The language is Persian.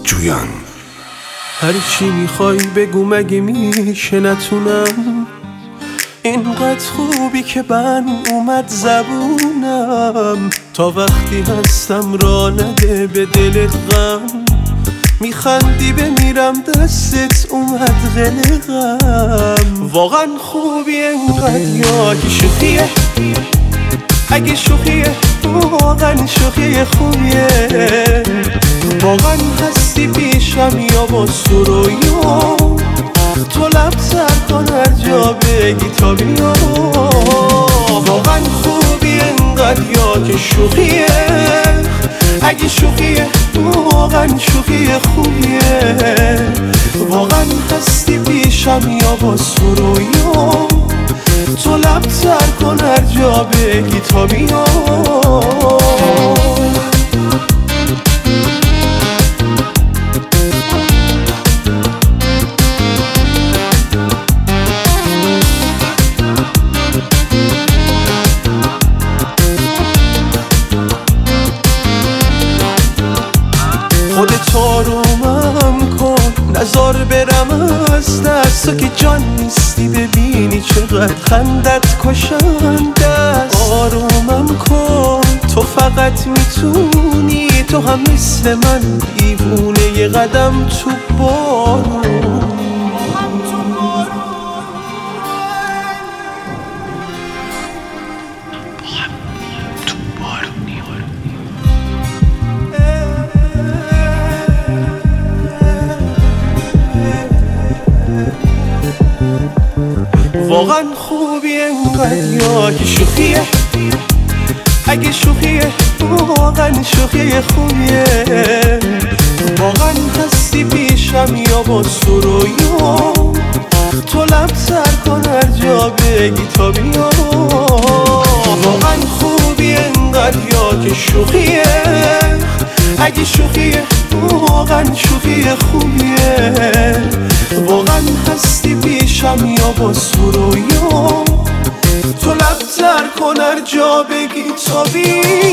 جویان. هر چی میخوای بگو مگه میشه نتونم، اینقدر خوبی که من اومد زبونم، تا وقتی هستم را نده به دلت غم، میخندی بمیرم دستت اومد قلقم. واقعا خوبی اینقدر یا اگه شوخیه، اگه شوخیه واقعا شوخی خوبیه، واقعا هستی پیشم یا با سرویا، تو لب سر کن هر جا بگی تا بیا. واقعا خوبی انقدر یا که شوخیه، اگه شوخیه واقعا شوخی خوبیه، واقعا هستی پیشم یا با سرویا، تو لب سر کن هر جا بگی تا بیا. خودت آرومم کن نزار برم از دست، تو که جان نیستی ببینی چقدر خندت کشنده است. آرومم کن تو فقط میتونی، تو هم مثل من دیوونه یه قدم تو بارون. واقعا خوبی انقدر یا اگه شوخیه، اگه شوخیه واقعا شوخی خوبیه، واقعا هستی پیشم یا با سرویا، تو لب سر کن هر جا بگی تا بیا. واقعا خوبی انقدر یا که شوخیه، اگه شوخیه واقعا شوخی خوبیه، واقعا هستی پیشم یا با سرویا، تو لب سر کن هر جا بگی تا بیا.